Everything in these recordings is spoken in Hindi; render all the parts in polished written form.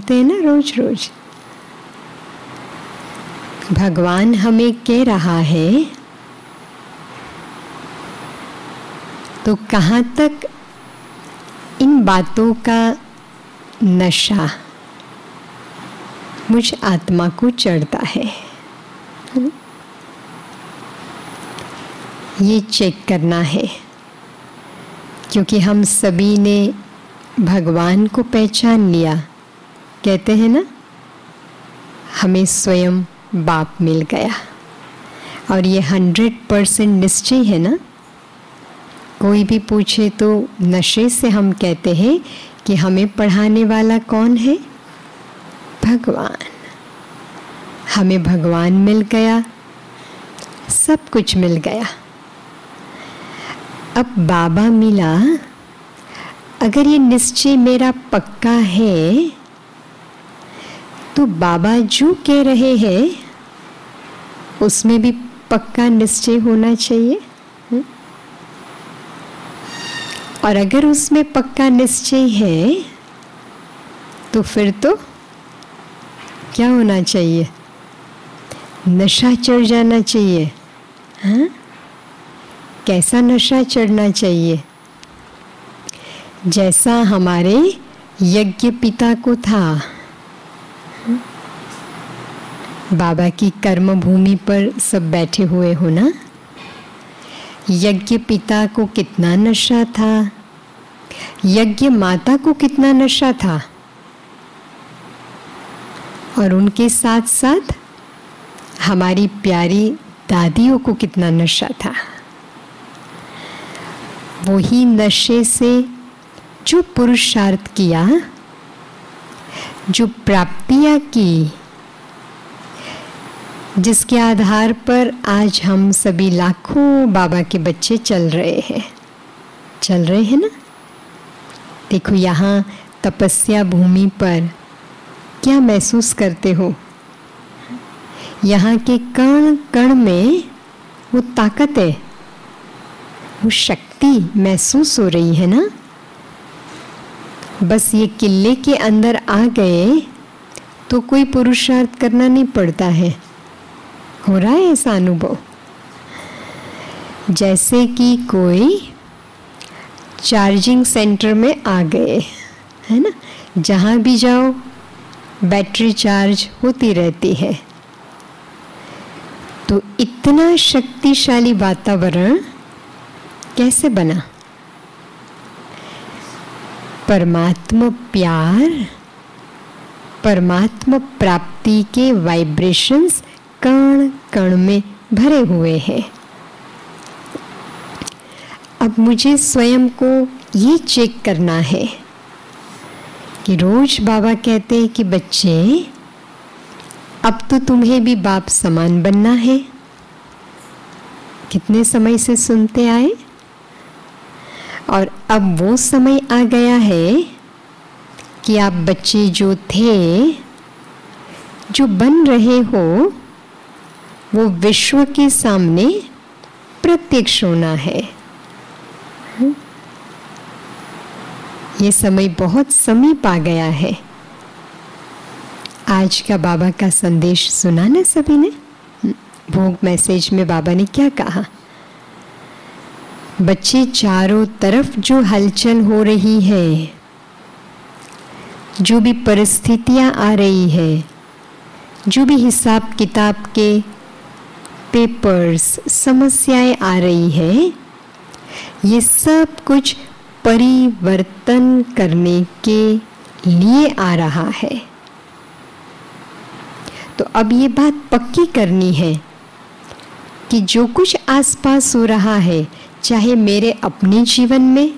पूछते हैं ना रोज रोज। भगवान हमें कह रहा है तो कहाँ तक इन बातों का नशा मुझ आत्मा को चढ़ता है, ये चेक करना है। क्योंकि हम सभी ने भगवान को पहचान लिया। कहते हैं ना, हमें स्वयं बाप मिल गया। और ये 100% निश्चय है ना। कोई भी पूछे तो नशे से हम कहते हैं कि हमें पढ़ाने वाला कौन है? भगवान। हमें भगवान मिल गया, सब कुछ मिल गया। अब बाबा मिला, अगर ये निश्चय मेरा पक्का है तो बाबा जो कह रहे हैं उसमें भी पक्का निश्चय होना चाहिए। और अगर उसमें पक्का निश्चय है तो फिर तो क्या होना चाहिए? नशा चढ़ जाना चाहिए। हाँ, कैसा नशा चढ़ना चाहिए? जैसा हमारे यज्ञ पिता को था। बाबा की कर्म भूमि पर सब बैठे हुए हो ना। यज्ञ पिता को कितना नशा था, यज्ञ माता को कितना नशा था, और उनके साथ साथ हमारी प्यारी दादियों को कितना नशा था। वही नशे से जो पुरुषार्थ किया, जो प्राप्तियां की, जिसके आधार पर आज हम सभी लाखों बाबा के बच्चे चल रहे हैं ना। देखो यहाँ तपस्या भूमि पर क्या महसूस करते हो? यहाँ के कण कण में वो ताकत है, वो शक्ति महसूस हो रही है ना। बस ये किले के अंदर आ गए तो कोई पुरुषार्थ करना नहीं पड़ता है। हो रहा है ऐसा अनुभव? जैसे कि कोई चार्जिंग सेंटर में आ गए, है ना। जहाँ भी जाओ बैटरी चार्ज होती रहती है। तो इतना शक्तिशाली वातावरण कैसे बना? परमात्मा प्यार, परमात्मा प्राप्ति के वाइब्रेशंस कण कण में भरे हुए हैं। अब मुझे स्वयं को ये चेक करना है कि रोज बाबा कहते हैं कि बच्चे अब तो तुम्हें भी बाप समान बनना है। कितने समय से सुनते आए, और अब वो समय आ गया है कि आप बच्चे जो थे, जो बन रहे हो, वो विश्व के सामने प्रत्यक्ष होना है। ये समय बहुत समीप आ गया है। आज का बाबा का संदेश सुना ना सभी ने। भोग मैसेज में बाबा ने क्या कहा? बच्चे, चारों तरफ जो हलचल हो रही है, जो भी परिस्थितियां आ रही है, जो भी हिसाब किताब के पेपर्स, समस्याएं आ रही है, ये सब कुछ परिवर्तन करने के लिए आ रहा है। तो अब ये बात पक्की करनी है कि जो कुछ आसपास हो रहा है, चाहे मेरे अपने जीवन में,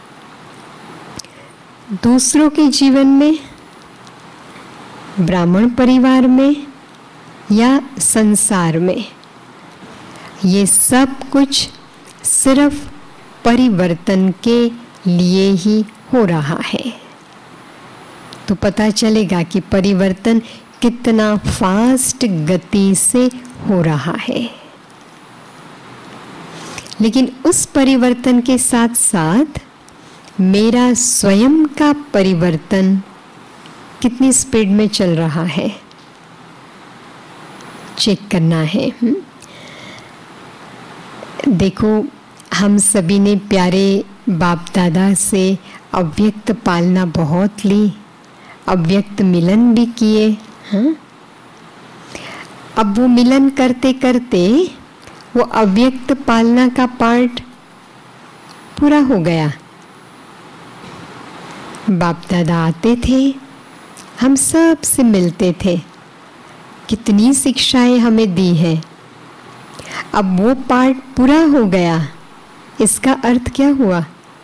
दूसरों के जीवन में, ब्राह्मण परिवार में या संसार में, ये सब कुछ सिर्फ परिवर्तन के लिए ही हो रहा है। तो पता चलेगा कि परिवर्तन कितना फास्ट गति से हो रहा है। लेकिन उस परिवर्तन के साथ साथ मेरा स्वयं का परिवर्तन कितनी स्पीड में चल रहा है, चेक करना है। देखो, हम सभी ने प्यारे बाप दादा से अव्यक्त पालना बहुत ली, अव्यक्त मिलन भी किए। हाँ, अब वो मिलन करते करते वो अव्यक्त पालना का पार्ट पूरा हो गया। बाप दादा आते थे, हम सब से मिलते थे, कितनी शिक्षाएं हमें दी है। अब वो पार्ट पूरा हो गया। इसका अर्थ क्या हुआ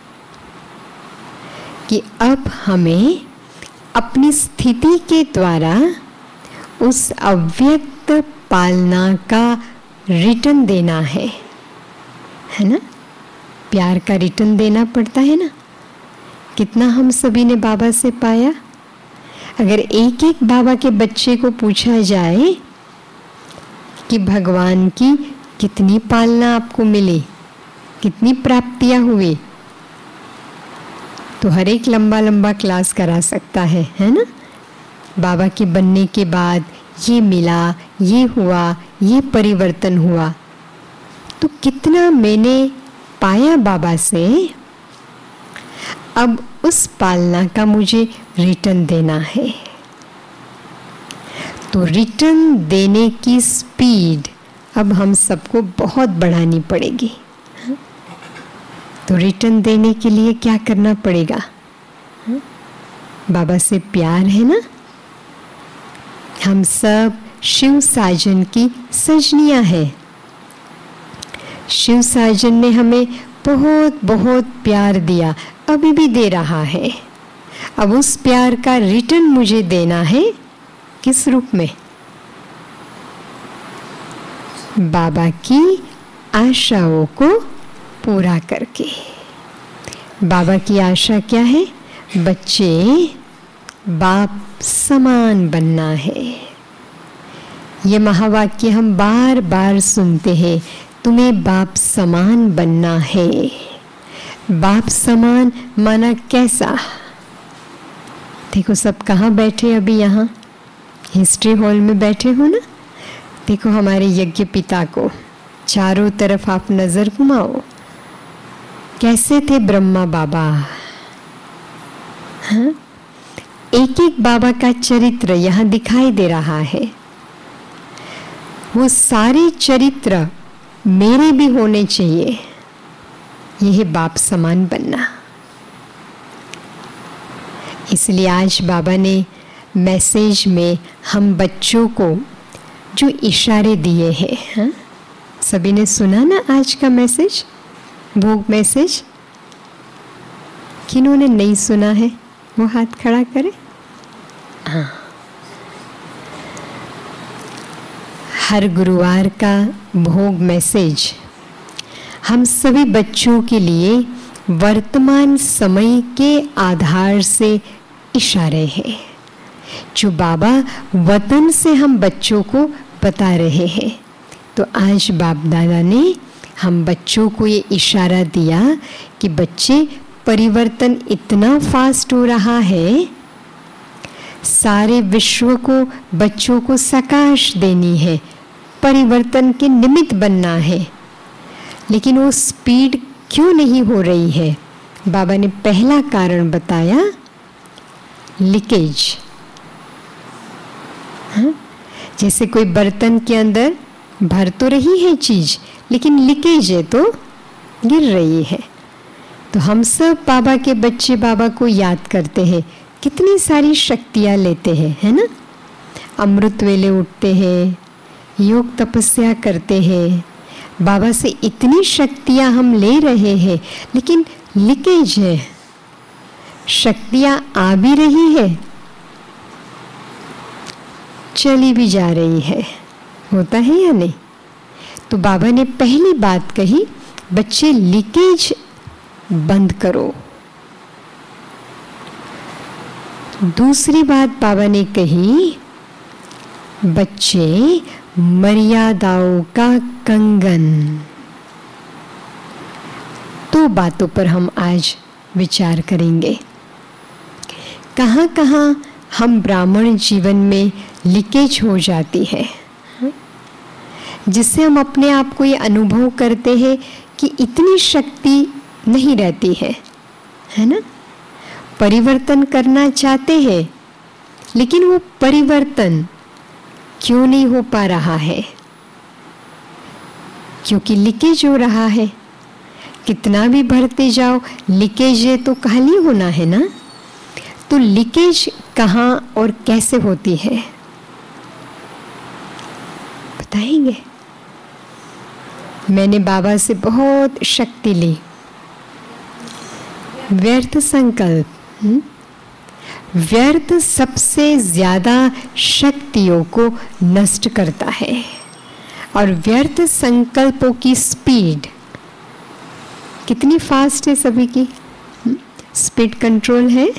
कि अब हमें अपनी स्थिति के द्वारा उस अव्यक्त पालना का रिटर्न देना है ना। प्यार का रिटर्न देना पड़ता है ना। कितना हम सभी ने बाबा से पाया। अगर एक एक बाबा के बच्चे को पूछा जाए कि भगवान की कितनी पालना आपको मिली, कितनी प्राप्तियां हुई, तो हर एक लंबा लंबा क्लास करा सकता है ना। बाबा के बनने के बाद ये मिला, ये हुआ, ये परिवर्तन हुआ, तो कितना मैंने पाया बाबा से, अब उस पालना का मुझे रिटर्न देना है। तो रिटर्न देने की स्पीड अब हम सबको बहुत बढ़ानी पड़ेगी। तो रिटर्न देने के लिए क्या करना पड़ेगा? बाबा से प्यार है ना। हम सब शिव साजन की सजनियां हैं। शिव साजन ने हमें बहुत बहुत प्यार दिया, अभी भी दे रहा है। अब उस प्यार का रिटर्न मुझे देना है। किस रूप में? बाबा की आशाओं को पूरा करके। बाबा की आशा क्या है? बच्चे बाप समान बनना है। ये महावाक्य हम बार बार सुनते हैं, तुम्हें बाप समान बनना है। बाप समान माना कैसा? देखो, सब कहाँ बैठे अभी? यहाँ हिस्ट्री हॉल में बैठे हो ना। देखो हमारे यज्ञ पिता को, चारों तरफ आप नजर घुमाओ। कैसे थे ब्रह्मा बाबा? हाँ? एक एक बाबा का चरित्र यहाँ दिखाई दे रहा है। वो सारे चरित्र मेरे भी होने चाहिए। यह है बाप समान बनना। इसलिए आज बाबा ने मैसेज में हम बच्चों को जो इशारे दिए हैं, हाँ? सभी ने सुना ना आज का मैसेज, भोग मैसेज? किन्होंने नहीं सुना है वो हाथ खड़ा करे। हाँ, हर गुरुवार का भोग मैसेज हम सभी बच्चों के लिए वर्तमान समय के आधार से इशारे हैं, जो बाबा वतन से हम बच्चों को बता रहे हैं। तो आज बाप दादा ने हम बच्चों को ये इशारा दिया कि बच्चे, परिवर्तन इतना फास्ट हो रहा है, सारे विश्व को बच्चों को सकाश देनी है, परिवर्तन के निमित्त बनना है, लेकिन वो स्पीड क्यों नहीं हो रही है? बाबा ने पहला कारण बताया, लीकेज। हाँ? जैसे कोई बर्तन के अंदर भर तो रही है चीज, लेकिन लीकेज है तो गिर रही है। तो हम सब बाबा के बच्चे बाबा को याद करते हैं, कितनी सारी शक्तियाँ लेते हैं, है ना। अमृत वेले उठते हैं, योग तपस्या करते हैं, बाबा से इतनी शक्तियाँ हम ले रहे हैं, लेकिन लीकेज है। शक्तियाँ आ भी रही है, चली भी जा रही है। होता है या नहीं? तो बाबा ने पहली बात कही, बच्चे लीकेज बंद करो। दूसरी बात बाबा ने कही, बच्चे मर्यादाओं का कंगन। दो बातों पर हम आज विचार करेंगे। कहाँ कहाँ हम ब्राह्मण जीवन में लीकेज हो जाती है, जिससे हम अपने आप को ये अनुभव करते हैं कि इतनी शक्ति नहीं रहती है ना। परिवर्तन करना चाहते हैं, लेकिन वो परिवर्तन क्यों नहीं हो पा रहा है? क्योंकि लीकेज हो रहा है। कितना भी भरते जाओ, लीकेज है तो खाली होना है ना। तो लीकेज कहाँ और कैसे होती है बताएंगे? मैंने बाबा से बहुत शक्ति ली। व्यर्थ संकल्प, व्यर्थ सबसे ज्यादा शक्तियों को नष्ट करता है। और व्यर्थ संकल्पों की स्पीड कितनी फास्ट है सभी की? स्पीड कंट्रोल है।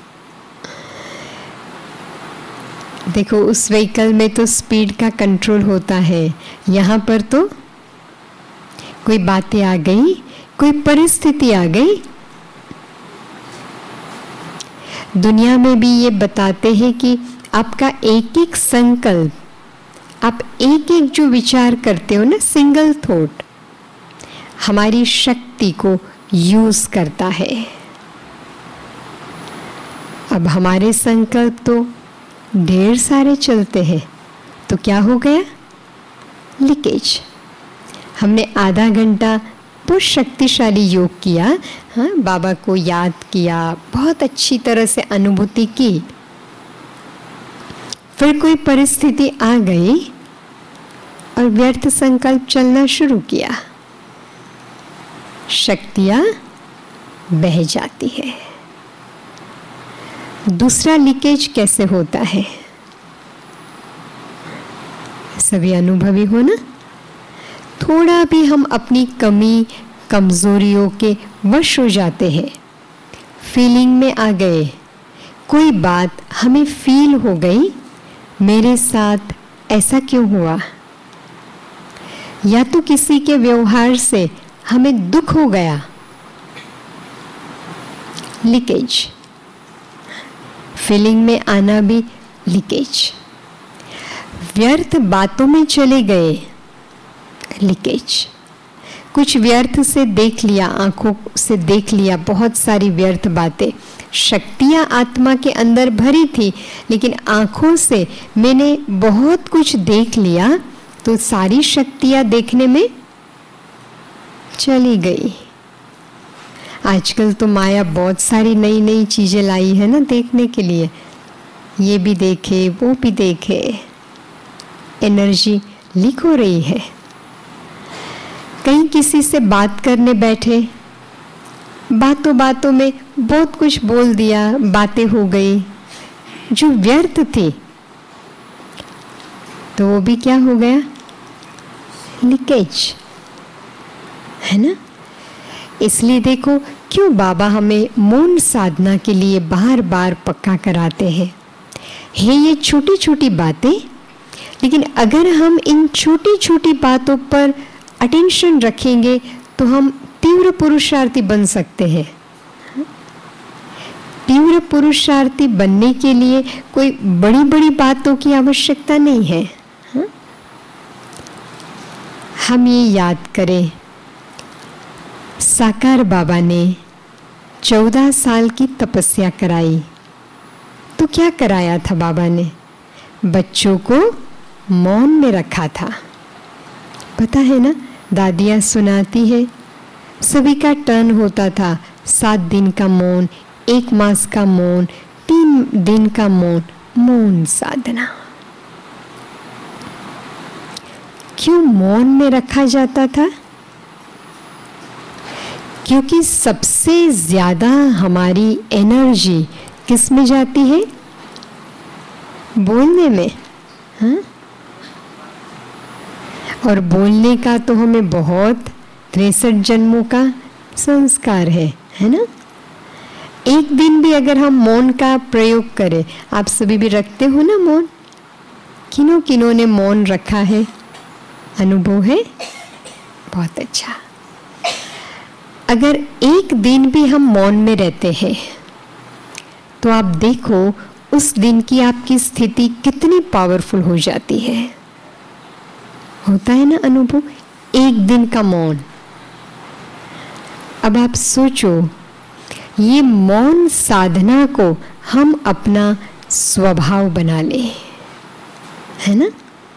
देखो, उस व्हीकल में तो स्पीड का कंट्रोल होता है, यहाँ पर तो कोई बातें आ गई, कोई परिस्थिति आ गई। दुनिया में भी ये बताते हैं कि आपका एक एक संकल्प, आप एक एक जो विचार करते हो ना, सिंगल थॉट हमारी शक्ति को यूज करता है। अब हमारे संकल्प तो ढेर सारे चलते हैं, तो क्या हो गया? लीकेज। हमने आधा घंटा बहुत शक्तिशाली योग किया, हाँ, बाबा को याद किया, बहुत अच्छी तरह से अनुभूति की। फिर कोई परिस्थिति आ गई और व्यर्थ संकल्प चलना शुरू किया, शक्तियां बह जाती है। दूसरा लीकेज कैसे होता है? सभी अनुभवी हो ना? थोड़ा भी हम अपनी कमी कमजोरियों के वश हो जाते हैं, फीलिंग में आ गए, कोई बात हमें फील हो गई, मेरे साथ ऐसा क्यों हुआ, या तो किसी के व्यवहार से हमें दुख हो गया, लीकेज। फीलिंग में आना भी लीकेज। व्यर्थ बातों में चले गए, लीकेज। कुछ व्यर्थ से देख लिया, आंखों से देख लिया बहुत सारी व्यर्थ बातें, शक्तियां आत्मा के अंदर भरी थी, लेकिन आंखों से मैंने बहुत कुछ देख लिया, तो सारी शक्तियां देखने में चली गई। आजकल तो माया बहुत सारी नई नई चीजें लाई है ना देखने के लिए, ये भी देखे वो भी देखे, एनर्जी लीक हो रही है। कहीं किसी से बात करने बैठे, बातों बातों में बहुत कुछ बोल दिया, बातें हो गई जो व्यर्थ थी, तो वो भी क्या हो गया? लीकेज, है ना। इसलिए देखो क्यों बाबा हमें मौन साधना के लिए बार बार पक्का कराते हैं। ये छोटी छोटी बातें, लेकिन अगर हम इन छोटी छोटी बातों पर अटेंशन रखेंगे तो हम तीव्र पुरुषार्थी बन सकते हैं। तीव्र पुरुषार्थी बनने के लिए कोई बड़ी बड़ी बातों की आवश्यकता नहीं है। हम ये याद करें, साकार बाबा ने 14 साल की तपस्या कराई, तो क्या कराया था बाबा ने? बच्चों को मौन में रखा था। पता है ना, दादियाँ सुनाती है, सभी का टर्न होता था, 7 दिन का मौन, 1 मास का मौन, 3 दिन का मौन, मौन साधना। क्यों मौन में रखा जाता था? क्योंकि सबसे ज्यादा हमारी एनर्जी किस में जाती है? बोलने में, हाँ? और बोलने का तो हमें बहुत 63 जन्मों का संस्कार है ना। एक दिन भी अगर हम मौन का प्रयोग करें, आप सभी भी रखते हो ना मौन? किन्हों किन्हों ने मौन रखा है? अनुभव है? बहुत अच्छा। अगर एक दिन भी हम मौन में रहते हैं, तो आप देखो उस दिन की आपकी स्थिति कितनी पावरफुल हो जाती है। होता है ना अनुभव, एक दिन का मौन। अब आप सोचो, ये मौन साधना को हम अपना स्वभाव बना लें, है ना।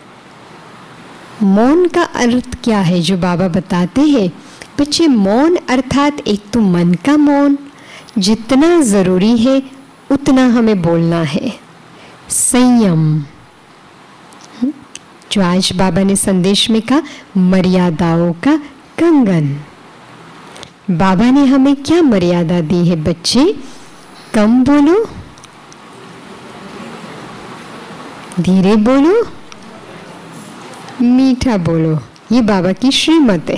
मौन का अर्थ क्या है जो बाबा बताते हैं? बच्चे, मौन अर्थात एक तो मन का मौन, जितना ज़रूरी है उतना हमें बोलना है। संयम, जो आज बाबा ने संदेश में कहा, मर्यादाओं का कंगन। बाबा ने हमें क्या मर्यादा दी है बच्चे? कम बोलो, धीरे बोलो, मीठा बोलो। ये बाबा की श्रीमत है।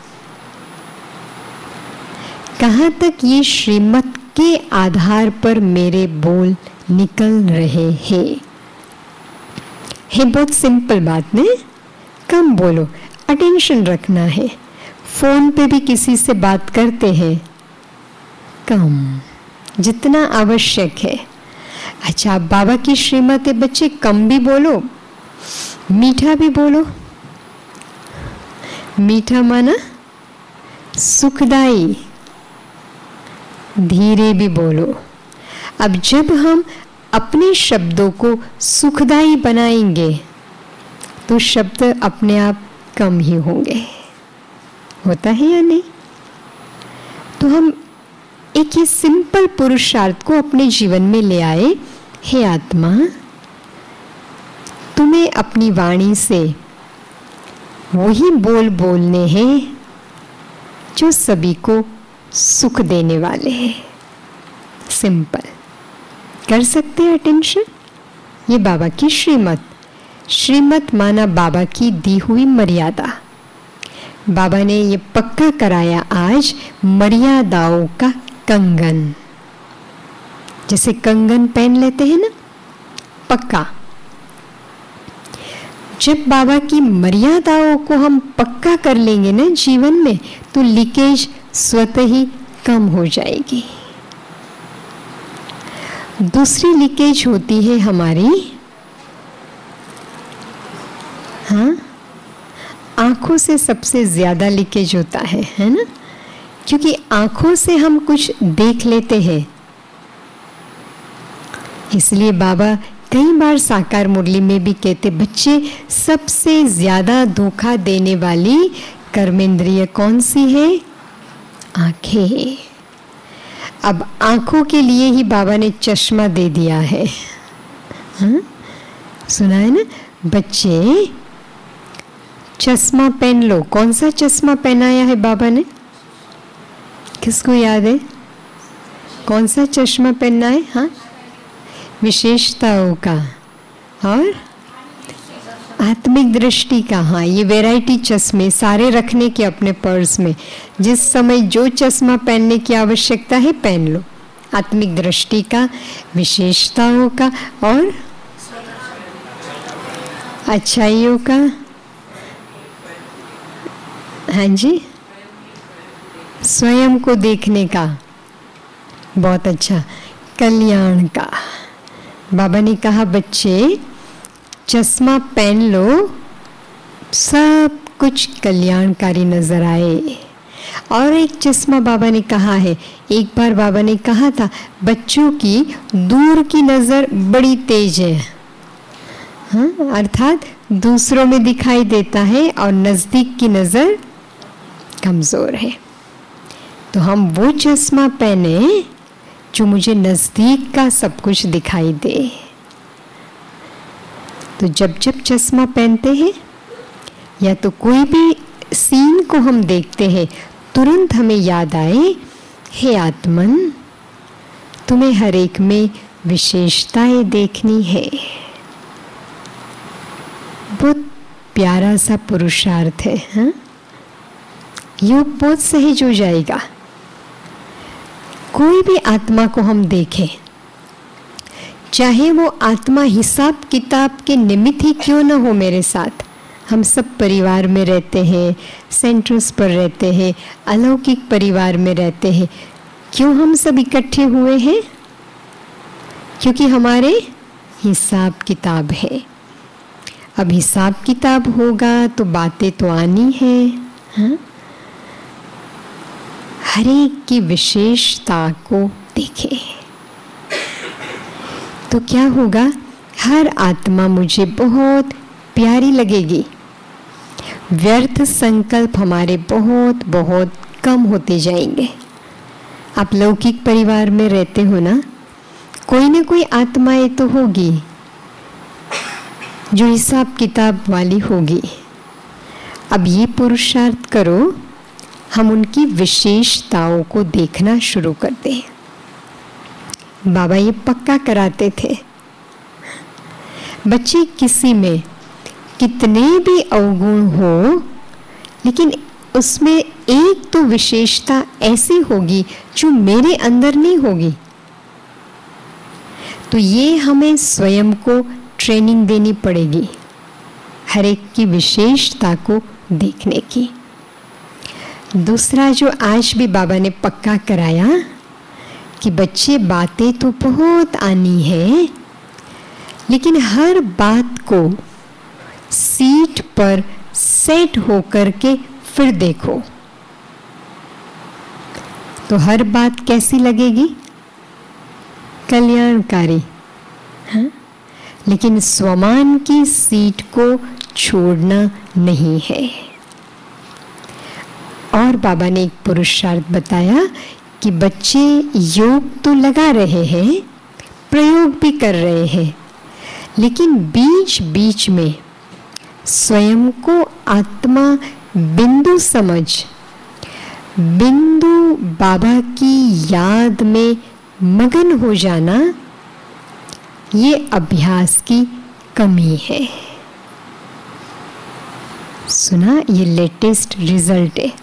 कहाँ तक ये श्रीमत के आधार पर मेरे बोल निकल रहे हैं? है बहुत सिंपल बात नहीं। कम बोलो, अटेंशन रखना है। फोन पे भी किसी से बात करते हैं, कम, जितना आवश्यक है। अच्छा, बाबा की श्रीमत है बच्चे, कम भी बोलो, मीठा भी बोलो। मीठा माना सुखदाई, धीरे भी बोलो। अब जब हम अपने शब्दों को सुखदाई बनाएंगे तो शब्द अपने आप कम ही होंगे। होता है या नहीं? तो हम एक ये सिंपल पुरुषार्थ को अपने जीवन में ले आए। हे आत्मा, तुम्हें अपनी वाणी से वही बोल बोलने हैं जो सभी को सुख देने वाले हैं। सिंपल कर सकते हैं अटेंशन। ये बाबा की श्रीमत। श्रीमत माना बाबा की दी हुई मर्यादा। बाबा ने ये पक्का कराया आज, मर्यादाओं का कंगन। जैसे कंगन पहन लेते हैं ना, पक्का। जब बाबा की मर्यादाओं को हम पक्का कर लेंगे ना जीवन में, तो लीकेज स्वतः ही कम हो जाएगी। दूसरी लीकेज होती है हमारी, हाँ, आंखों से सबसे ज्यादा लीकेज होता है ना। क्योंकि आंखों से हम कुछ देख लेते हैं, इसलिए बाबा कई बार साकार मुरली में भी कहते, बच्चे सबसे ज्यादा धोखा देने वाली कर्मेंद्रिय कौन सी है? आंखें। अब आंखों के लिए ही बाबा ने चश्मा दे दिया है। हाँ? सुना है ना बच्चे, चश्मा पहन लो। कौन सा चश्मा पहनाया है बाबा ने? किसको याद है? कौन सा चश्मा पहनना है? हाँ, विशेषताओं का और आत्मिक दृष्टि का। हाँ, ये वैरायटी चश्मे सारे रखने के अपने पर्स में। जिस समय जो चश्मा पहनने की आवश्यकता है पहन लो। आत्मिक दृष्टि का, विशेषताओं का और अच्छाइयों का। हाँ जी, स्वयं को देखने का। बहुत अच्छा, कल्याण का। बाबा ने कहा बच्चे चश्मा पहन लो, सब कुछ कल्याणकारी नजर आए। और एक चश्मा बाबा ने कहा है, एक बार बाबा ने कहा था, बच्चों की दूर की नजर बड़ी तेज है। हाँ, अर्थात दूसरों में दिखाई देता है और नजदीक की नजर कमजोर है। तो हम वो चश्मा पहने जो मुझे नजदीक का सब कुछ दिखाई दे। तो जब जब चश्मा पहनते हैं या तो कोई भी सीन को हम देखते हैं, तुरंत हमें याद आए, हे आत्मन, तुम्हें हर एक में विशेषताएं देखनी है। बहुत प्यारा सा पुरुषार्थ है। हाँ? योग बहुत सहज हो जाएगा। कोई भी आत्मा को हम देखें, चाहे वो आत्मा हिसाब किताब के निमित्त ही क्यों न हो मेरे साथ। हम सब परिवार में रहते हैं, सेंटर्स पर रहते हैं, अलौकिक परिवार में रहते हैं। क्यों हम सब इकट्ठे हुए हैं? क्योंकि हमारे हिसाब किताब है। अब हिसाब किताब होगा तो बातें तो आनी है। हाँ? हर एक की विशेषता को देखें तो क्या होगा, हर आत्मा मुझे बहुत प्यारी लगेगी। व्यर्थ संकल्प हमारे बहुत बहुत कम होते जाएंगे। आप लौकिक परिवार में रहते हो ना कोई आत्माएं तो होगी जो हिसाब किताब वाली होगी। अब ये पुरुषार्थ करो, हम उनकी विशेषताओं को देखना शुरू कर दें। बाबा ये पक्का कराते थे, बच्चे किसी में कितने भी अवगुण हो, लेकिन उसमें एक तो विशेषता ऐसी होगी जो मेरे अंदर नहीं होगी। तो ये हमें स्वयं को ट्रेनिंग देनी पड़ेगी, हर एक की विशेषता को देखने की। दूसरा जो आज भी बाबा ने पक्का कराया कि बच्चे बातें तो बहुत आनी है, लेकिन हर बात को सीट पर सेट होकर के फिर देखो तो हर बात कैसी लगेगी, कल्याणकारी। हाँ? लेकिन स्वमान की सीट को छोड़ना नहीं है। और बाबा ने एक पुरुषार्थ बताया कि बच्चे योग तो लगा रहे हैं, प्रयोग भी कर रहे हैं, लेकिन बीच बीच में स्वयं को आत्मा बिंदु समझ, बिंदु बाबा की याद में मगन हो जाना, ये अभ्यास की कमी है। सुना, ये लेटेस्ट रिजल्ट है।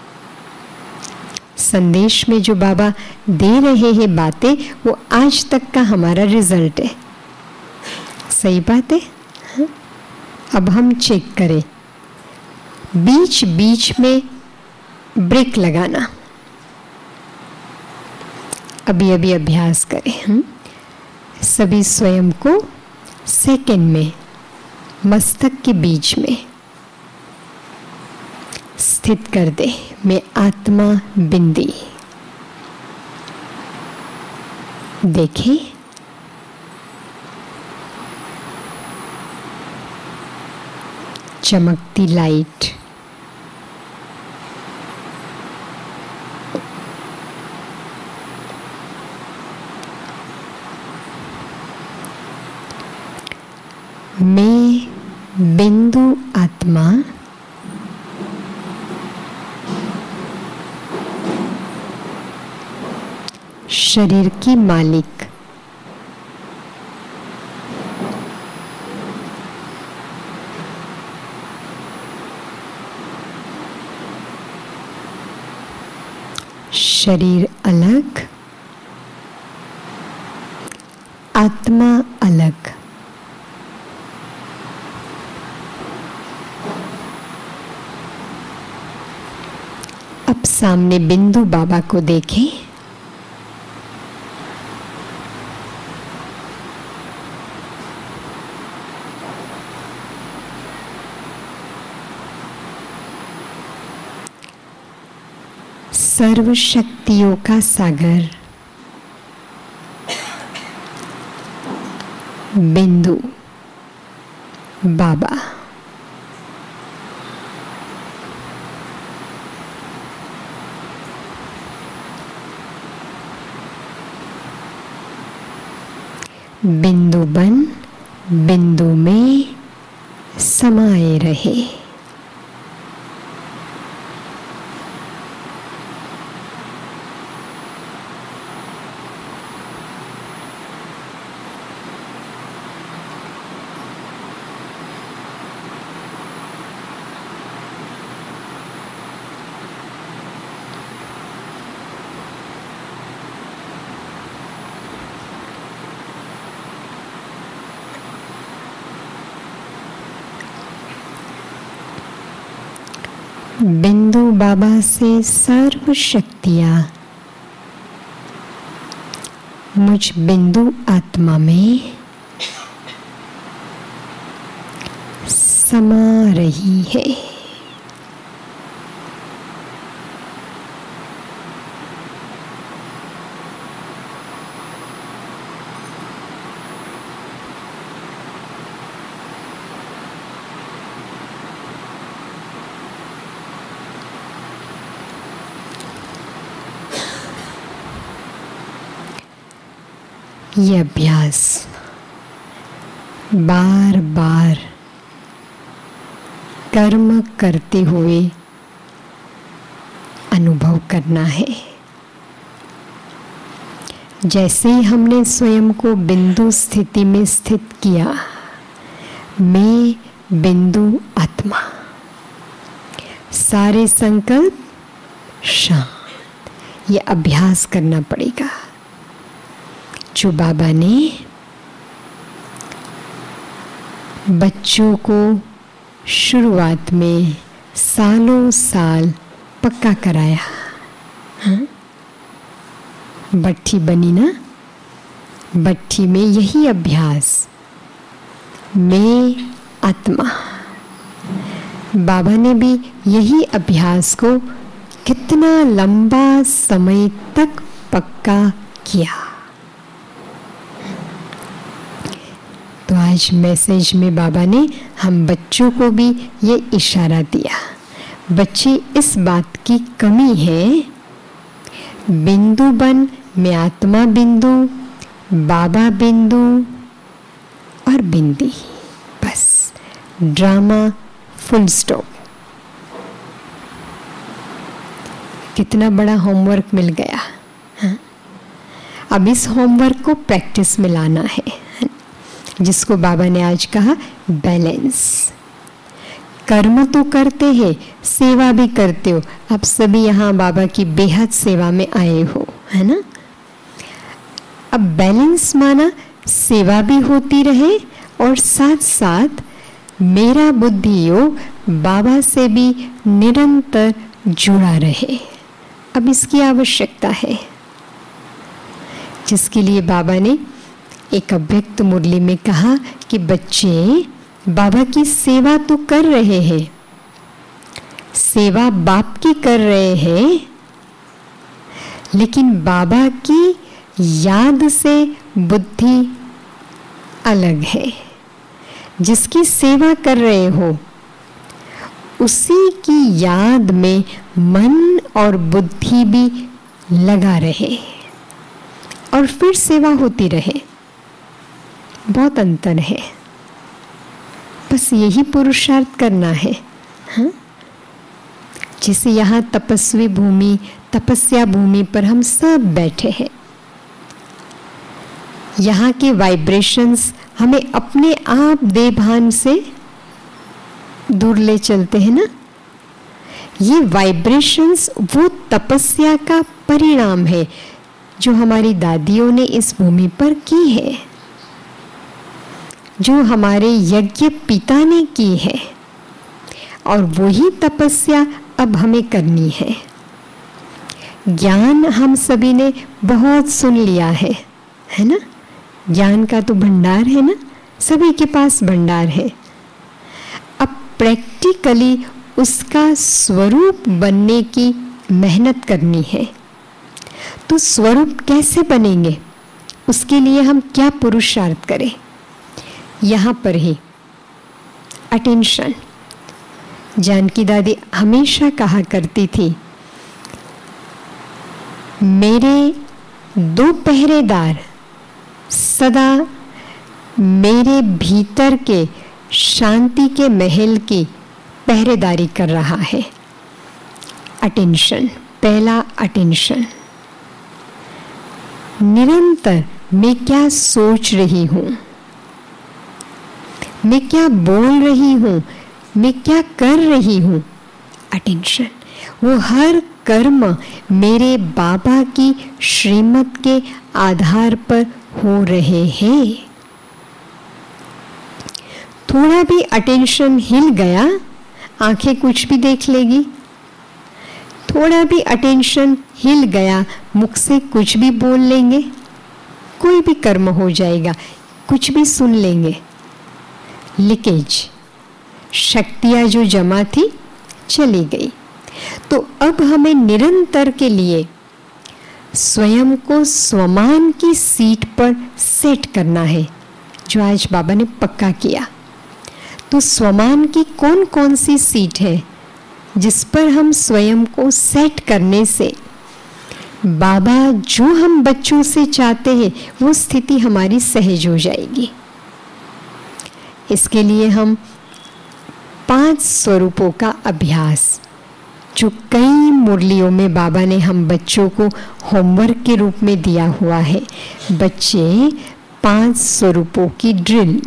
संदेश में जो बाबा दे रहे हैं बातें, वो आज तक का हमारा रिजल्ट है। सही बात है। हाँ? अब हम चेक करें, बीच बीच में ब्रेक लगाना। अभी अभी अभ्यास करें। सभी स्वयं को सेकंड में मस्तक के बीच में स्थित कर दे। मैं आत्मा बिंदी देखें, चमकती लाइट, मैं बिंदु आत्मा शरीर की मालिक, शरीर अलग, आत्मा अलग। अब सामने बिंदु बाबा को देखें। सर्व शक्तियों का सागर बिंदु बाबा, बिंदु बन बिंदु में समाये रहे। बिंदु बाबा से सर्व शक्तियां मुझ बिंदु आत्मा में समा रही है। ये अभ्यास बार बार कर्म करते हुए अनुभव करना है। जैसे ही हमने स्वयं को बिंदु स्थिति में स्थित किया, मैं बिंदु आत्मा, सारे संकल्प शांत। ये अभ्यास करना पड़ेगा जो बाबा ने बच्चों को शुरुआत में सालों साल पक्का कराया। हाँ? भट्ठी बनी ना, भट्ठी में यही अभ्यास, मैं आत्मा। बाबा ने भी यही अभ्यास को कितना लंबा समय तक पक्का किया। तो आज मैसेज में बाबा ने हम बच्चों को भी ये इशारा दिया। बच्चे, इस बात की कमी है, बिंदु बन, मैं आत्मा बिंदु, बाबा बिंदु और बिंदी, बस ड्रामा फुल स्टॉप। कितना बड़ा होमवर्क मिल गया। हाँ? अब इस होमवर्क को प्रैक्टिस में लाना है, जिसको बाबा ने आज कहा बैलेंस। कर्म तो करते हैं, सेवा भी करते हो। आप सभी यहाँ बाबा की बेहद सेवा में आए हो, है ना। अब बैलेंस माना सेवा भी होती रहे और साथ साथ मेरा बुद्धि योग बाबा से भी निरंतर जुड़ा रहे। अब इसकी आवश्यकता है, जिसके लिए बाबा ने एक अव्यक्त मुरली में कहा कि बच्चे बाबा की सेवा तो कर रहे हैं, सेवा बाप की कर रहे हैं, लेकिन बाबा की याद से बुद्धि अलग है। जिसकी सेवा कर रहे हो उसी की याद में मन और बुद्धि भी लगा रहे और फिर सेवा होती रहे। बहुत अंतर है, बस यही पुरुषार्थ करना है। हाँ? जैसे यहाँ तपस्वी भूमि, तपस्या भूमि पर हम सब बैठे हैं, यहाँ के वाइब्रेशंस हमें अपने आप देह भान से दूर ले चलते हैं ना। ये वाइब्रेशंस वो तपस्या का परिणाम है जो हमारी दादियों ने इस भूमि पर की है, जो हमारे यज्ञ पिता ने की है, और वही तपस्या अब हमें करनी है। ज्ञान हम सभी ने बहुत सुन लिया है ना। ज्ञान का तो भंडार है ना, सभी के पास भंडार है। अब प्रैक्टिकली उसका स्वरूप बनने की मेहनत करनी है। तो स्वरूप कैसे बनेंगे, उसके लिए हम क्या पुरुषार्थ करें। यहाँ पर ही अटेंशन। जानकी दादी हमेशा कहा करती थी, मेरे 2 पहरेदार सदा मेरे भीतर के शांति के महल की पहरेदारी कर रहा है। अटेंशन, पहला अटेंशन। निरंतर मैं क्या सोच रही हूँ, मैं क्या बोल रही हूँ, मैं क्या कर रही हूँ। अटेंशन। वो हर कर्म मेरे बाबा की श्रीमत के आधार पर हो रहे हैं। थोड़ा भी अटेंशन हिल गया, आंखें कुछ भी देख लेगी। थोड़ा भी अटेंशन हिल गया, मुख से कुछ भी बोल लेंगे। कोई भी कर्म हो जाएगा, कुछ भी सुन लेंगे। लीकेज, शक्तियाँ जो जमा थी चली गई। तो अब हमें निरंतर के लिए स्वयं को स्वमान की सीट पर सेट करना है, जो आज बाबा ने पक्का किया। तो स्वमान की कौन कौन सी सीट है जिस पर हम स्वयं को सेट करने से बाबा जो हम बच्चों से चाहते हैं वो स्थिति हमारी सहज हो जाएगी। इसके लिए हम 5 स्वरूपों का अभ्यास, जो कई मुरलियों में बाबा ने हम बच्चों को होमवर्क के रूप में दिया हुआ है। बच्चे 5 स्वरूपों की ड्रिल,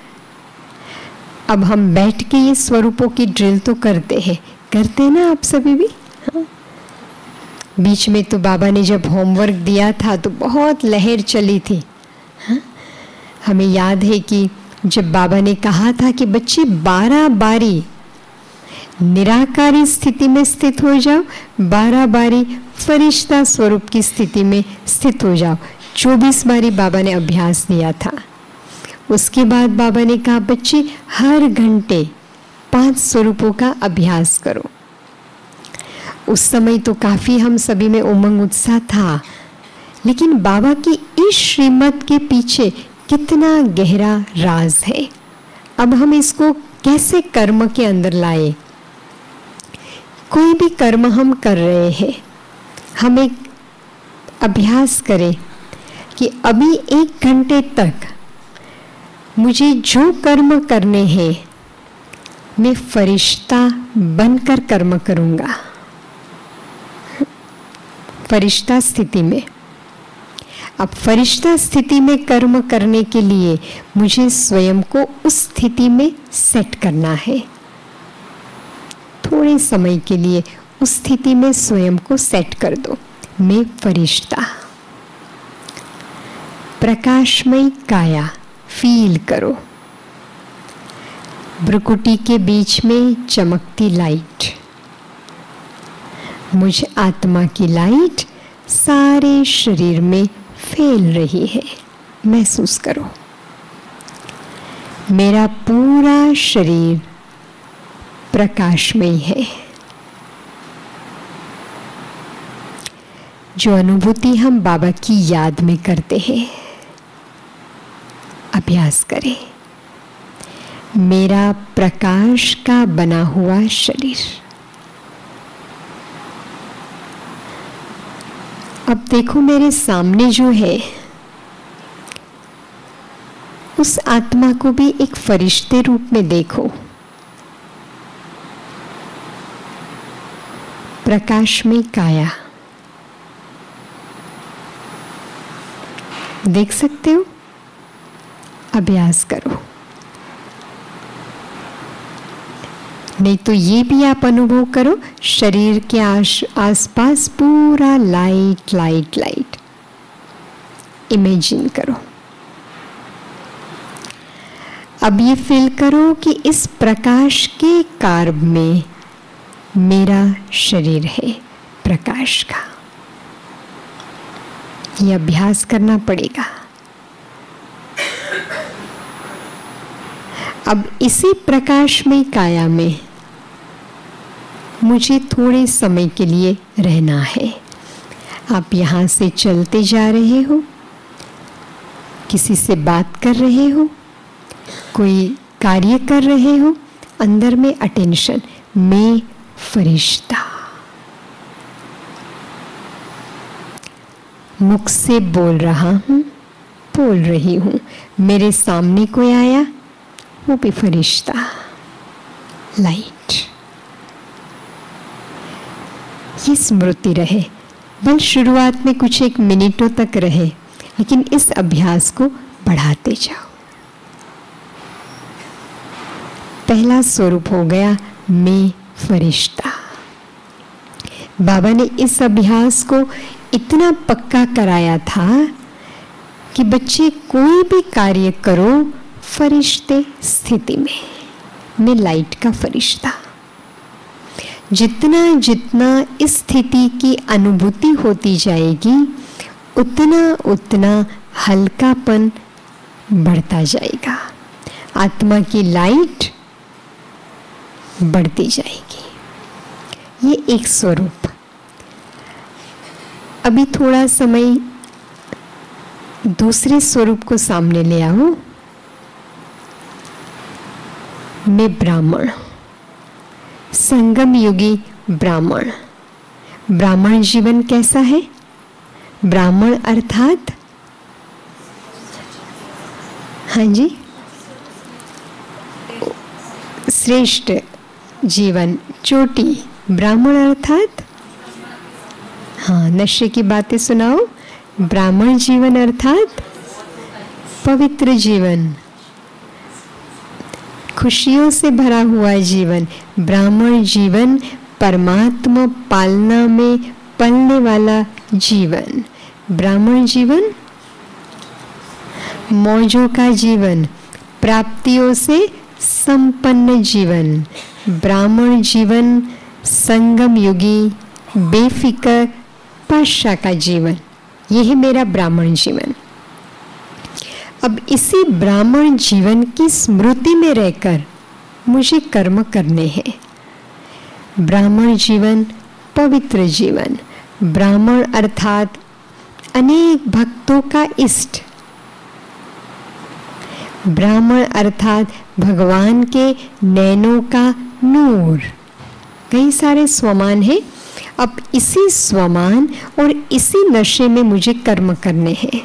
अब हम बैठ के ये स्वरूपों की ड्रिल तो करते हैं ना आप सभी भी। हाँ? बीच में तो बाबा ने जब होमवर्क दिया था तो बहुत लहर चली थी। हाँ? हमें याद है कि जब बाबा ने कहा था कि बच्चे 12 बारी निराकारी स्थिति में स्थित हो जाओ, 12 बारी फरिश्ता स्वरूप की स्थिति में स्थित हो जाओ, 24 बारी बाबा ने अभ्यास दिया था। उसके बाद बाबा ने कहा बच्चे हर घंटे 5 स्वरूपों का अभ्यास करो। उस समय तो काफ़ी हम सभी में उमंग उत्साह था, लेकिन बाबा की इस श्रीमत के पीछे कितना गहरा राज है। अब हम इसको कैसे कर्म के अंदर लाए। कोई भी कर्म हम कर रहे हैं, हम एक अभ्यास करें कि अभी 1 घंटे तक मुझे जो कर्म करने हैं मैं फरिश्ता बनकर कर्म करूँगा। फरिश्ता स्थिति में, अब फरिश्ता स्थिति में कर्म करने के लिए मुझे स्वयं को उस स्थिति में सेट करना है। थोड़े समय के लिए उस स्थिति में स्वयं को सेट कर दो। मैं फरिश्ता, प्रकाशमय काया फील करो, भ्रुकुटी के बीच में चमकती लाइट, मुझ आत्मा की लाइट सारे शरीर में फैल रही है, महसूस करो। मेरा पूरा शरीर प्रकाशमय है। जो अनुभूति हम बाबा की याद में करते हैं, अभ्यास करें। मेरा प्रकाश का बना हुआ शरीर। अब देखो मेरे सामने जो है, उस आत्मा को भी एक फरिश्ते रूप में देखो। प्रकाश में काया देख सकते हो। अभ्यास करो, नहीं तो ये भी आप अनुभव करो, शरीर के आसपास पूरा लाइट लाइट लाइट इमेजिन करो। अब ये फील करो कि इस प्रकाश के कार्ब में मेरा शरीर है, प्रकाश का। ये अभ्यास करना पड़ेगा। अब इसी प्रकाशमय काया में मुझे थोड़े समय के लिए रहना है। आप यहाँ से चलते जा रहे हो, किसी से बात कर रहे हो, कोई कार्य कर रहे हो, अंदर में अटेंशन, मैं फरिश्ता। मुख से बोल रहा हूँ, बोल रही हूँ, मेरे सामने कोई आया, वो भी फरिश्ता, लाइट। ये स्मृति रहे, बस शुरुआत में कुछ 1 मिनटों तक रहे, लेकिन इस अभ्यास को बढ़ाते जाओ। पहला स्वरूप हो गया मैं फरिश्ता। बाबा ने इस अभ्यास को इतना पक्का कराया था कि बच्चे कोई भी कार्य करो फरिश्ते स्थिति में। मैं लाइट का फरिश्ता। जितना जितना इस स्थिति की अनुभूति होती जाएगी, उतना उतना हल्कापन बढ़ता जाएगा, आत्मा की लाइट बढ़ती जाएगी। ये एक स्वरूप। अभी थोड़ा समय दूसरे स्वरूप को सामने ले आओ। मैं ब्राह्मण, संगम युगी ब्राह्मण। ब्राह्मण जीवन कैसा है? ब्राह्मण अर्थात, हाँ जी, श्रेष्ठ जीवन, चोटी। ब्राह्मण अर्थात, हाँ, नशे की बातें सुनाओ। ब्राह्मण जीवन अर्थात पवित्र जीवन, खुशियों से भरा हुआ जीवन। ब्राह्मण जीवन परमात्मा पालना में पलने वाला जीवन। ब्राह्मण जीवन मौजों का जीवन, प्राप्तियों से संपन्न जीवन। ब्राह्मण जीवन संगम युगी, बेफिक्र पाशा का जीवन। यह है मेरा ब्राह्मण जीवन। अब इसी ब्राह्मण जीवन की स्मृति में रहकर मुझे कर्म करने हैं। ब्राह्मण जीवन पवित्र जीवन। ब्राह्मण अर्थात अनेक भक्तों का इष्ट। ब्राह्मण अर्थात भगवान के नैनों का नूर। कई सारे स्वमान हैं। अब इसी स्वमान और इसी नशे में मुझे कर्म करने हैं।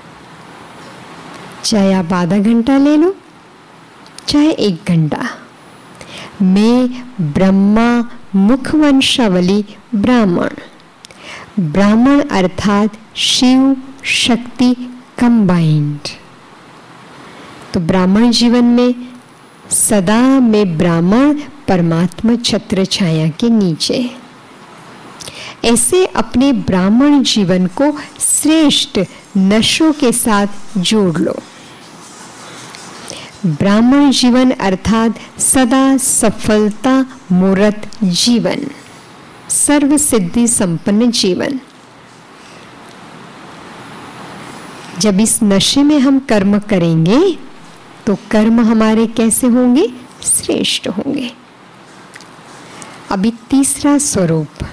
चाहे आप आधा घंटा ले लो, चाहे 1 घंटा। मैं ब्रह्मा मुखवंशावली ब्राह्मण। ब्राह्मण अर्थात शिव शक्ति कंबाइंड। तो ब्राह्मण जीवन में सदा मैं ब्राह्मण परमात्मा छत्र छाया के नीचे। ऐसे अपने ब्राह्मण जीवन को श्रेष्ठ नशों के साथ जोड़ लो। ब्राह्मण जीवन अर्थात सदा सफलता मूर्त जीवन, सर्व सिद्धि संपन्न जीवन। जब इस नशे में हम कर्म करेंगे तो कर्म हमारे कैसे होंगे? श्रेष्ठ होंगे। अभी तीसरा स्वरूप,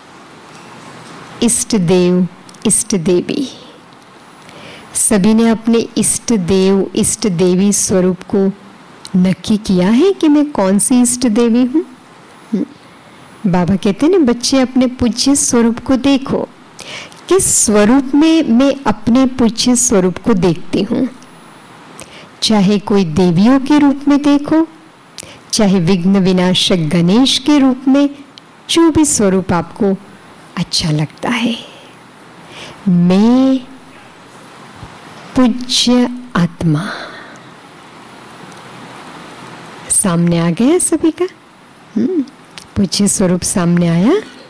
इष्ट देव इष्ट देवी। सभी ने अपने इष्ट देव इष्ट देवी स्वरूप को नक्की किया है कि मैं कौन सी इष्ट देवी हूँ? बाबा कहते हैं ना, बच्चे अपने पूज्य स्वरूप को देखो। किस स्वरूप में मैं अपने पूज्य स्वरूप को देखती हूँ? चाहे कोई देवियों के रूप में देखो, चाहे विघ्न विनाशक गणेश के रूप में, जो भी स्वरूप आपको अच्छा लगता है। मैं पूज्य आत्मा। सामने आ गया सभी का? पूज्य स्वरूप सामने आया?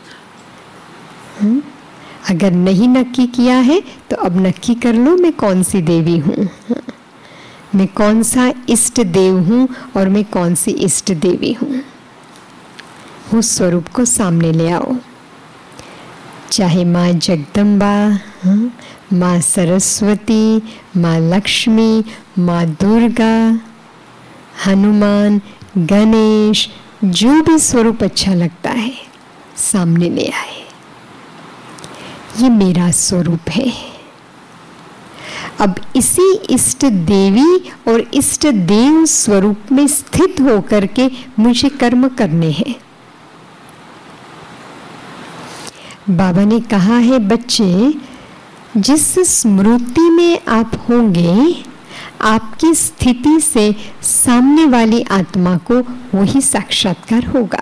अगर नहीं नक्की किया है तो अब नक्की कर लो, मैं कौन सी देवी हूँ, मैं कौन सा इष्ट देव हूँ और मैं कौन सी इष्ट देवी हूँ। उस स्वरूप को सामने ले आओ। चाहे माँ जगदम्बा, माँ सरस्वती, माँ लक्ष्मी, माँ दुर्गा, हनुमान, गणेश, जो भी स्वरूप अच्छा लगता है सामने ले आए। ये मेरा स्वरूप है। अब इसी इष्ट देवी और इष्ट देव स्वरूप में स्थित होकर के मुझे कर्म करने हैं। बाबा ने कहा है, बच्चे, जिस स्मृति में आप होंगे, आपकी स्थिति से सामने वाली आत्मा को वही साक्षात्कार होगा।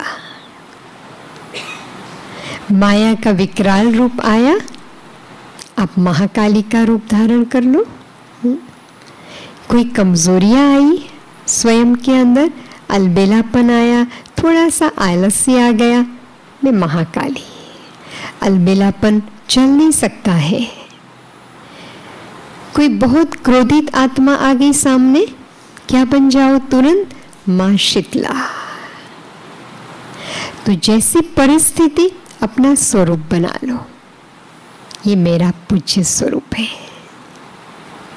माया का विकराल रूप आया, आप महाकाली का रूप धारण कर लो। कोई कमजोरियां आई स्वयं के अंदर, अलबेलापन आया, थोड़ा सा आलस्य आ गया, मैं महाकाली। अलबेलापन चल नहीं सकता है। कोई बहुत क्रोधित आत्मा आ गई सामने, क्या बन जाओ तुरंत? मां शीतला। तो जैसी परिस्थिति अपना स्वरूप बना लो। ये मेरा पूज्य स्वरूप है।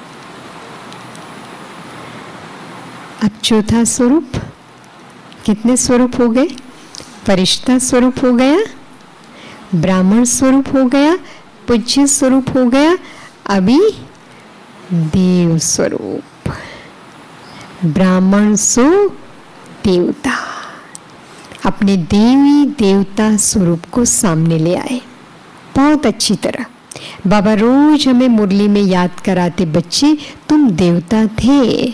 अब चौथा स्वरूप, कितने स्वरूप हो गए? फरिश्ता स्वरूप हो गया, ब्राह्मण स्वरूप हो गया, पूज्य स्वरूप हो गया, अभी देव स्वरूप। ब्राह्मण सो देवता, अपने देवी देवता स्वरूप को सामने ले आए बहुत अच्छी तरह। बाबा रोज हमें मुरली में याद कराते, बच्चे तुम देवता थे,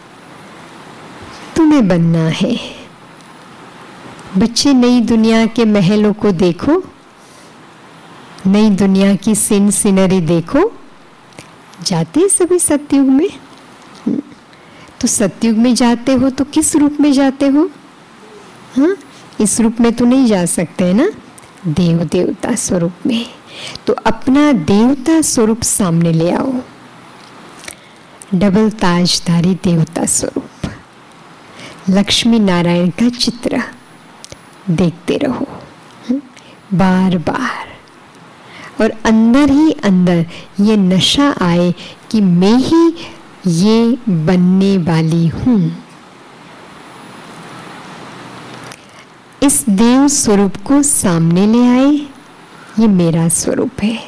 तुम्हें बनना है। बच्चे नई दुनिया के महलों को देखो, नई दुनिया की सीन सीनरी देखो। जाते सभी सतयुग में, तो सतयुग में जाते हो तो किस रूप में जाते हो? हाँ, इस रूप में तो नहीं जा सकते है ना, देव देवता स्वरूप में। तो अपना देवता स्वरूप सामने ले आओ, डबल ताजधारी देवता स्वरूप, लक्ष्मी नारायण का चित्र देखते रहो बार बार, और अंदर ही अंदर ये नशा आए कि मैं ही ये बनने वाली हूँ। इस देव स्वरूप को सामने ले आए, ये मेरा स्वरूप है।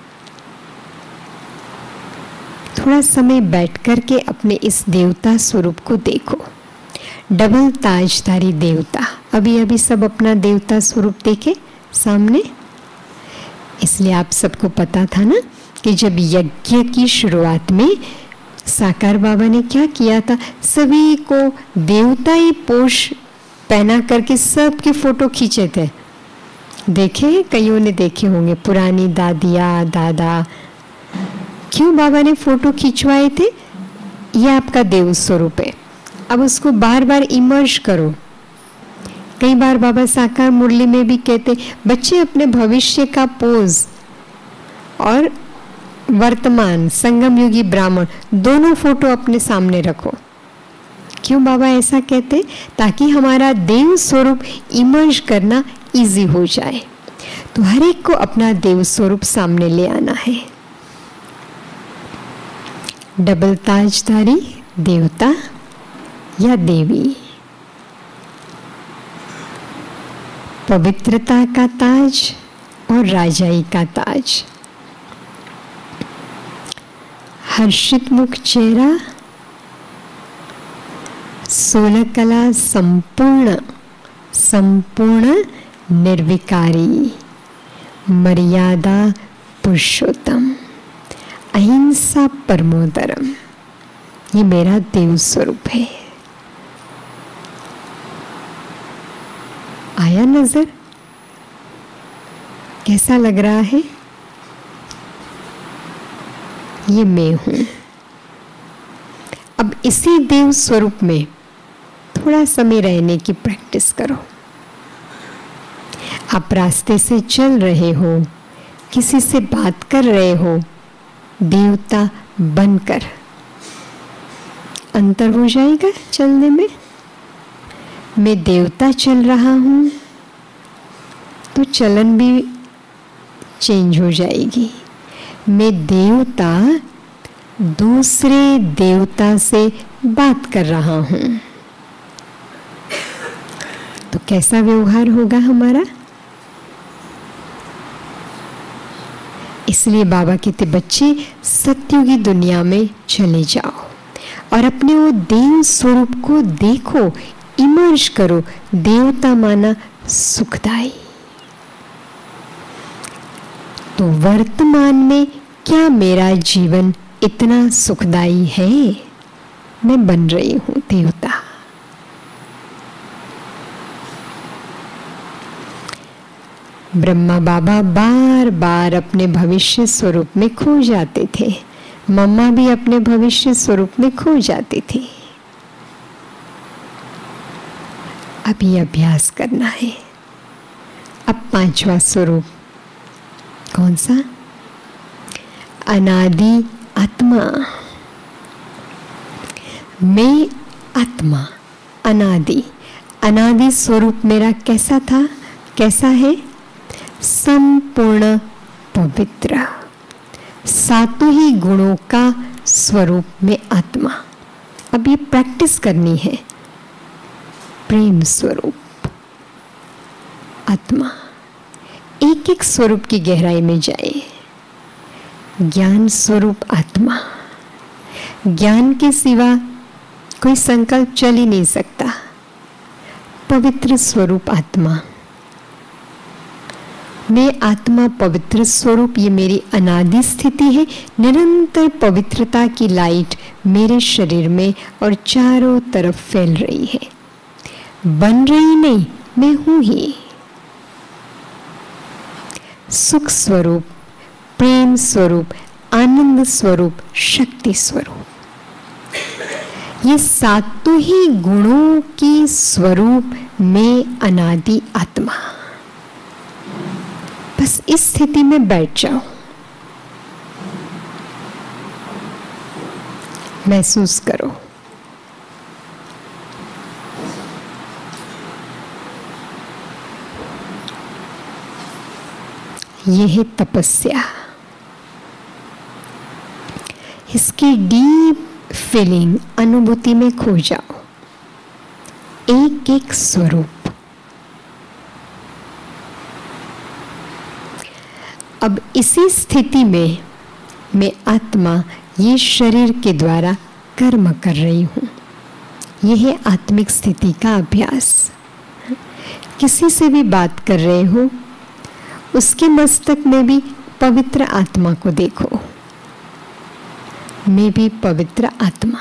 थोड़ा समय बैठ कर के अपने इस देवता स्वरूप को देखो, डबल ताजधारी देवता। अभी अभी सब अपना देवता स्वरूप देखे सामने। इसलिए आप सबको पता था ना कि जब यज्ञ की शुरुआत में साकार बाबा ने क्या किया था, सभी को देवता ही पोष पहना करके सबके फोटो खींचे थे। देखे, कईयों ने देखे होंगे, पुरानी दादिया दादा। क्यों बाबा ने फोटो खिंचवाए थे? ये आपका देव स्वरूप है, अब उसको बार बार इमर्ज करो। कई बार बाबा साकार मुरली में भी कहते, बच्चे अपने भविष्य का पोज और वर्तमान संगम युगी ब्राह्मण दोनों फोटो अपने सामने रखो। क्यों बाबा ऐसा कहते? ताकि हमारा देव स्वरूप इमर्ज करना इजी हो जाए। तो हर एक को अपना देव स्वरूप सामने ले आना है। डबल ताजधारी देवता या देवी, पवित्रता का ताज और राजाई का ताज, हर्षित मुख चेहरा, 16 कला संपूर्ण संपूर्ण निर्विकारी, मर्यादा पुरुषोत्तम, अहिंसा परमोदरम, ये मेरा देव स्वरूप है। आया नजर? कैसा लग रहा है? ये मैं हूं। अब इसी देव स्वरूप में थोड़ा समय रहने की प्रैक्टिस करो। आप रास्ते से चल रहे हो, किसी से बात कर रहे हो, देवता बनकर अंतर हो जाएगा चलने में। मैं देवता चल रहा हूं तो चलन भी चेंज हो जाएगी। मैं देवता दूसरे देवता से बात कर रहा हूं तो कैसा व्यवहार होगा हमारा? इसलिए बाबा कहते, बच्चे सत्युगी दुनिया में चले जाओ और अपने वो देव स्वरूप को देखो, इमर्ज करो। देवता माना सुखदाई। तो वर्तमान में क्या मेरा जीवन इतना सुखदाई है? मैं बन रही हूं देवता। ब्रह्मा बाबा बार बार अपने भविष्य स्वरूप में खो जाते थे, मम्मा भी अपने भविष्य स्वरूप में खो जाती थी। अब ये अभ्यास करना है। अब 5वां स्वरूप कौन सा? अनादि आत्मा। मैं आत्मा, अनादि। अनादि स्वरूप मेरा कैसा था, कैसा है? संपूर्ण पवित्र, सातों ही गुणों का स्वरूप में आत्मा। अब ये प्रैक्टिस करनी है। प्रेम स्वरूप आत्मा एक एक स्वरूप की गहराई में जाए। ज्ञान स्वरूप आत्मा, ज्ञान के सिवा कोई संकल्प चल ही नहीं सकता। पवित्र स्वरूप आत्मा, मैं आत्मा पवित्र स्वरूप, ये मेरी अनादि स्थिति है। निरंतर पवित्रता की लाइट मेरे शरीर में और चारों तरफ फैल रही है। बन रही नहीं, मैं हूं ही। सुख स्वरूप, प्रेम स्वरूप, आनंद स्वरूप, शक्ति स्वरूप, ये सातों ही गुणों की स्वरूप में अनादि आत्मा। बस इस स्थिति में बैठ जाओ, महसूस करो। यह है तपस्या। इसकी डीप फीलिंग, अनुभूति में खो जाओ। एक एक स्वरूप। अब इसी स्थिति में मैं आत्मा ये शरीर के द्वारा कर्म कर रही हूं। यह है आत्मिक स्थिति का अभ्यास। किसी से भी बात कर रहे हो, उसके मस्तक में भी पवित्र आत्मा को देखो। मैं भी पवित्र आत्मा।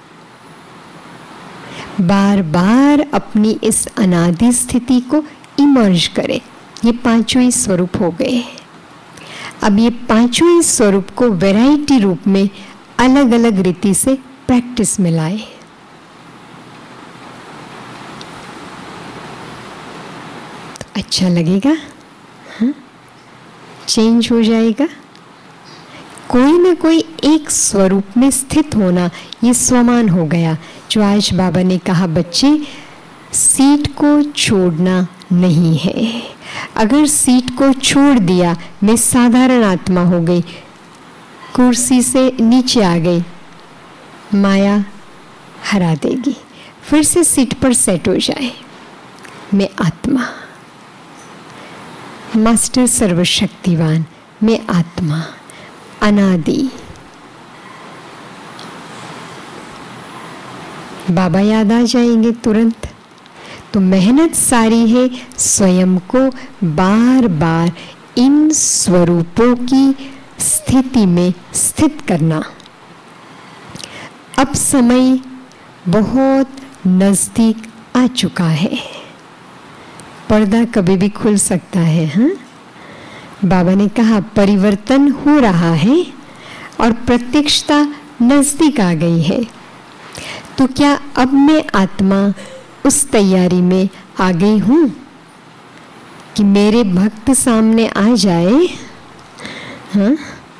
बार बार अपनी इस अनादि स्थिति को इमर्ज करें। ये पांचों ही स्वरूप हो गए। अब ये पांचों ही स्वरूप को वैरायटी रूप में अलग अलग रीति से प्रैक्टिस में लाए। तो अच्छा लगेगा, हाँ? चेंज हो जाएगा। कोई न कोई एक स्वरूप में स्थित होना ये स्वमान हो गया। जो आज बाबा ने कहा, बच्चे सीट को छोड़ना नहीं है। अगर सीट को छोड़ दिया, मैं साधारण आत्मा हो गई, कुर्सी से नीचे आ गई, माया हरा देगी। फिर से सीट पर सेट हो जाए। मैं आत्मा, मास्टर सर्वशक्तिवान, मैं आत्मा अनादि। बाबा याद आ जाएंगे तुरंत। तो मेहनत सारी है स्वयं को बार बार इन स्वरूपों की स्थिति में स्थित करना। अब समय बहुत नजदीक आ चुका है। पर्दा कभी भी खुल सकता है, हाँ? बाबा ने कहा परिवर्तन हो रहा है और प्रत्यक्षता नजदीक आ गई है। तो क्या अब मैं आत्मा उस तैयारी में आ गई हूं कि मेरे भक्त सामने आ जाए, हाँ?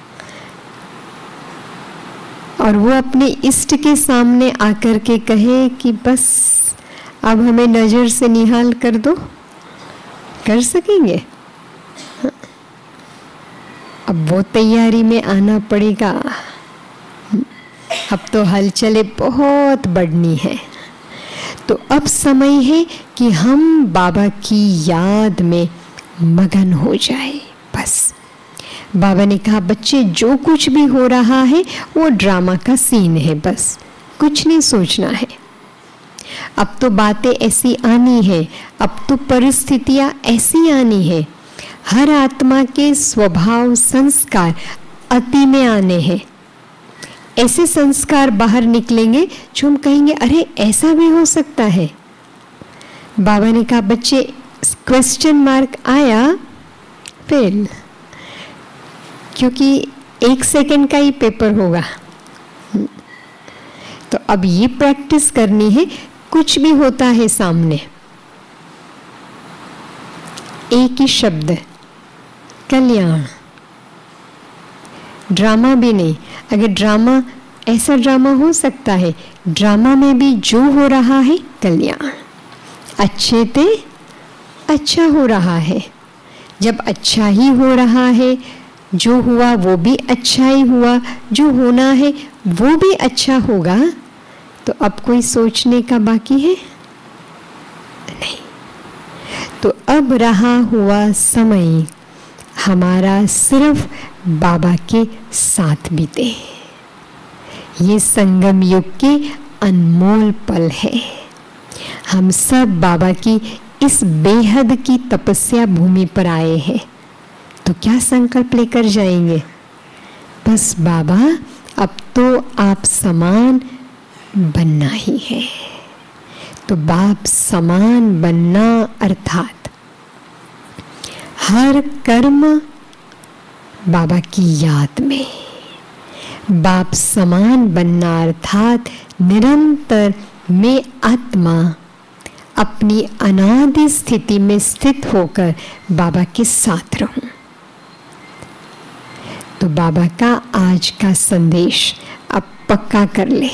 और वो अपने इष्ट के सामने आकर के कहे कि बस अब हमें नजर से निहाल कर दो। कर सकेंगे? अब वो तैयारी में आना पड़ेगा। अब तो हलचलें बहुत बढ़नी है। तो अब समय है कि हम बाबा की याद में मगन हो जाए। बस बाबा ने कहा बच्चे जो कुछ भी हो रहा है वो ड्रामा का सीन है, बस कुछ नहीं सोचना है। अब तो बातें ऐसी आनी है, अब तो परिस्थितियां ऐसी आनी है। हर आत्मा के स्वभाव संस्कार अति में आने हैं। ऐसे संस्कार बाहर निकलेंगे जो हम कहेंगे अरे ऐसा भी हो सकता है। बाबा ने कहा बच्चे क्वेश्चन मार्क आया, फेल, क्योंकि 1 सेकंड का ही पेपर होगा। तो अब ये प्रैक्टिस करनी है। कुछ भी होता है सामने, एक ही शब्द कल्याण। ड्रामा भी नहीं। अगर ड्रामा, ऐसा ड्रामा हो सकता है, ड्रामा में भी जो हो रहा है कल्याण। अच्छे थे अच्छा हो रहा है। जब अच्छा ही हो रहा है, जो हुआ वो भी अच्छा ही हुआ, जो होना है वो भी अच्छा होगा, तो अब कोई सोचने का बाकी है नहीं। तो अब रहा हुआ समय हमारा सिर्फ बाबा के साथ बीते। ये संगम युग के अनमोल पल है। हम सब बाबा की इस बेहद की तपस्या भूमि पर आए हैं, तो क्या संकल्प लेकर जाएंगे? बस बाबा अब तो आप समान बनना ही है। तो बाप समान बनना अर्थात हर कर्म बाबा की याद में, बाप समान बनना अर्थात निरंतर मैं आत्मा अपनी अनादि स्थिति में स्थित होकर बाबा के साथ रहूं। तो बाबा का आज का संदेश अब पक्का कर ले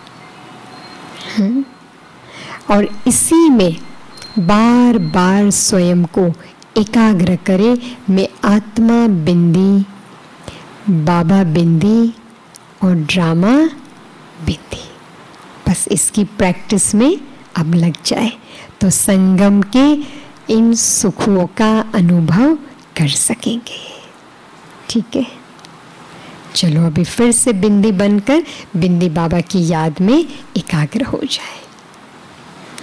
और इसी में बार बार स्वयं को एकाग्र करे। मैं आत्मा बिंदी, बाबा बिंदी और ड्रामा बिंदी। बस इसकी प्रैक्टिस में अब लग जाए तो संगम के इन सुखों का अनुभव कर सकेंगे। ठीक है, चलो अभी फिर से बिंदी बनकर बिंदी बाबा की याद में एकाग्र हो जाए।